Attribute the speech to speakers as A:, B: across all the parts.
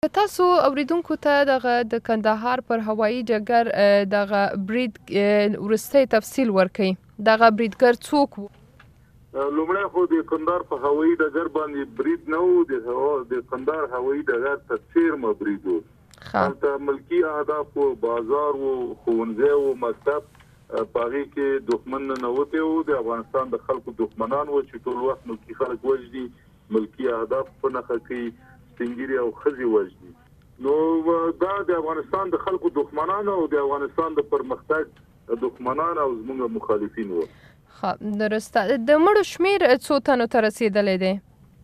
A: تاسو اوریدونکو ته د کندهار پر هوایي ډګر دغه برید وروستی تفصیل ورکړئ. دغه بریدګر څوک و؟
B: لومړی خو د کندهار په هوایي ډګر باندې برید نه و، د کندهار هوایي ډګر ته څیرمه برید و. هلته ملکي اهداف و، بازار و، ښوونځی و، مکتب، په هغې کې دښمن ننوتی و. د افغانستان د خلکو دښمنان و چې ټول وخت ملکي خلک وژني، ملکي اهداف په نښه کوي، سپینګیري او ښځې وژني. نو دا د افغانستان د خلکو دښمنان او د افغانستان د پرمختګ دښمنان او زموږ مخالفین وو.
A: درسته. د مړو شمیر څو تنو ته رسیدلی دی؟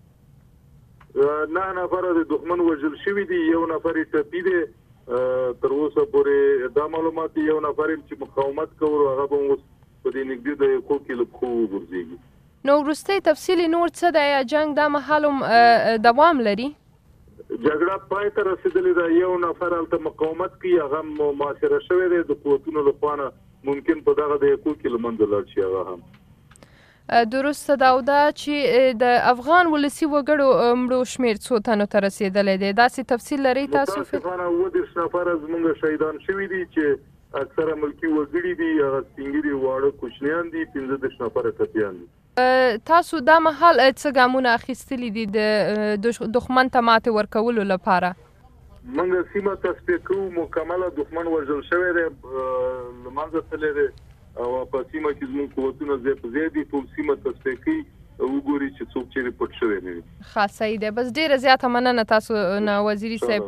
B: 9 نفره د دښمن وژل شوي دي، 1 نفر یې ټپي دی. تر اوسه پورې دا معلومات دي 1 نفر چې مقاومت کول هغه به اوس په دې نږدې دقیقو کې له پښو وغورځېږي.
A: نو وروستی تفصیل نور څه دی؟ یا جنګ دا مهال دوام لري؟
B: جګړه پای ته رسېدلې ده. 1 نفر هلته مقاومت کوي، هغه محاصره شوی دی د قوتونو لخوا نه، ممکن په دغه دقیقو کې له منځه لاړ شي هغه هم.
A: درسته دا او دا چې د افغان ولسي وګړو مړو شمیر څو تنو ته رسېدلی دی؟ داسې تفصیل لرئ تاسو؟
B: متاسفانه 30 نفره زموږ شهیدان شوي دي چې اکثره ملکي وګړي دي، هغه سپینګیري واړه کوچنیان دي، 15 نفره ټپیان دي.
A: تاسو دا مهال څه ګامونه اخیستلي دي د دښمن ته ماتې ورکولو لپاره؟
B: موږ سیمه تصفیه کوو، مکمله دښمن وژل شوی دی، له منځه تللی دی او په سیمه کې زموږ قوتونه ځای په ځای دي. ټول سیمه تصفیه کوي، وګوري چې څوک چیرې پټ شوی نه وي.
A: ښه، صحیح دی. بس ډېره زیاته مننه تاسو نه وزیري صاحب.